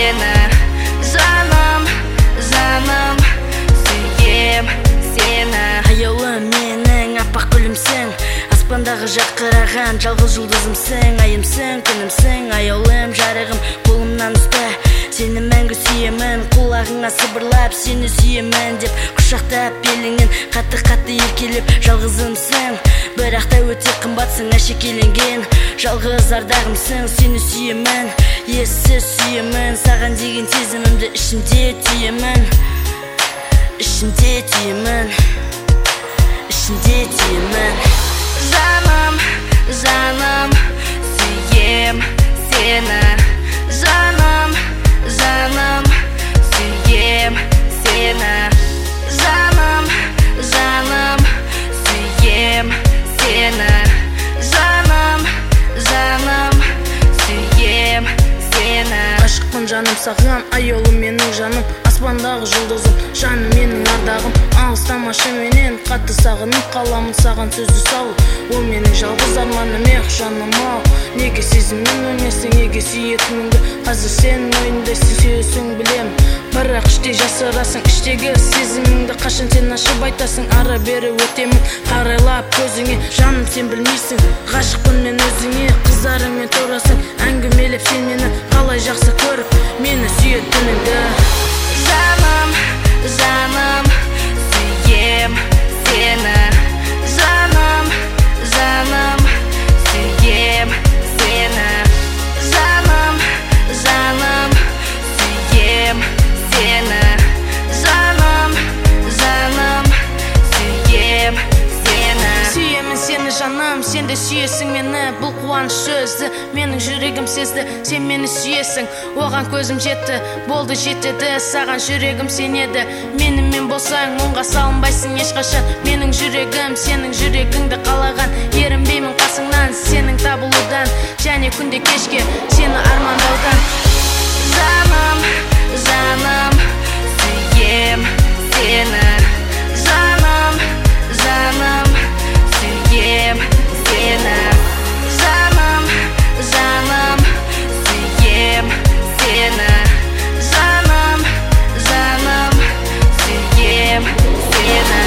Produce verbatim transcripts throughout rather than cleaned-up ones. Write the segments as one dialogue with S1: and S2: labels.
S1: seni. Жаным, жаным, сүйем seni.
S2: Аялым менің аппақ гүлімсің, аспандағы жарқыраған жалғыз жұлдызымсың. Айымсың, күнімсің, аялым, жарығым, қолымнан ұста. Сені мәңгі сүйемін, құлағыңа сыбырлап сені сүйемін деп құшақтап беліңнен қатты-қатты еркелеп. Жалғызымсың, бірақ та өте қымбатсың, әшекейленген жалғыз ардағымсың. Сені сүйемін, ессіз сүйемін, саған деген сезімімді ішімде түйемін, ішімде түйемін, ішімде түйемін.
S1: Жаным, жаным, сүйем seni. Жаным, жаным, сүйем seni. Жаным, жаным, сүйем seni. Жаным, жаным, сүйем seni.
S2: Ғашықпын жаным саған, аялым менің жаным, аспандағы жұлдызым, жаным менің ардағым. Алыстамашы менен, қатты сағынып қаламын саған сөзді салып. Ол менің жалғыз арманым, ех жаным ау. Неге сезіммен өлмесің, неге сүйетініңді қазір сенің ойындайсың, сүйесің білем. Бірақ іште жасырасың, іштегі сезіміңді қашан сен ашып айтасың. Ара бері өтемін, қарайлап көзіңе, жаным сен білмейсің, ғашықпын мен өзіңе. Қыздарыңмен торасың, әңгімелеп сен мені қалай жақсы көріп мені сүйетініңді.
S1: Жаным, жаным, сүйем seni. Жаным, жаным, сүйем seni. Жаным, жаным, сүйем seni. Жаным, жаным, сүйем seni.
S2: Сүйемін сені жаным, сен де сүйесің мені. Бұл қуаныш сөзді менің жүрегім сезді, сен мені сүйесің. Оған көзім жетті, болды жетеді, саған жүрегім сенеді. Менімен болсаң оңға салынбайсың ешқашан. Менің жүрегім сенің жүрегіңді қалаған, ерінбеймін қасыңнан сенің табылудан, және күнде кешке сені армандаудан.
S1: Жаным, жаным, сүйем seni. Жаным, жаным, сүйем seni. Жаным, жаным, сүйем seni. Жаным, жаным, сүйем seni.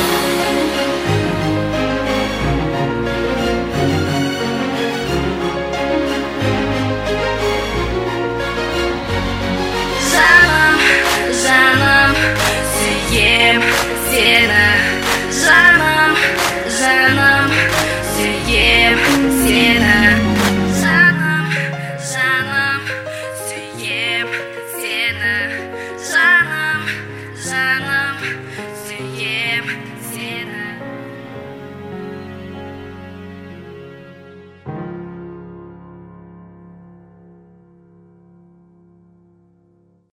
S1: Жаным, жаным, сүйем seni. Жаным, жаным, сүйем seni. Жаным, жаным, сүйем